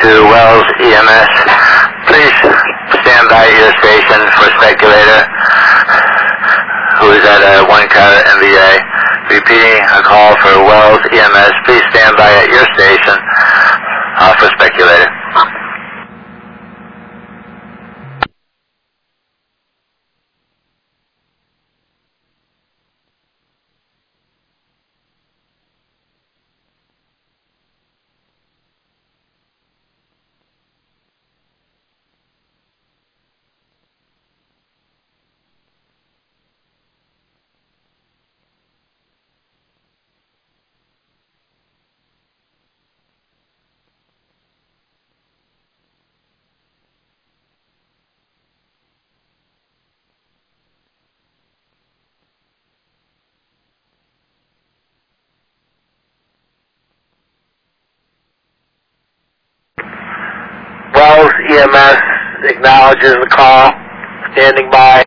to Wells EMS. Please stand by at your station for speculator who is at 1 Carter MVA. Repeating a call for Wells EMS. Please stand by at your station for speculator. Wells EMS acknowledges the call, standing by.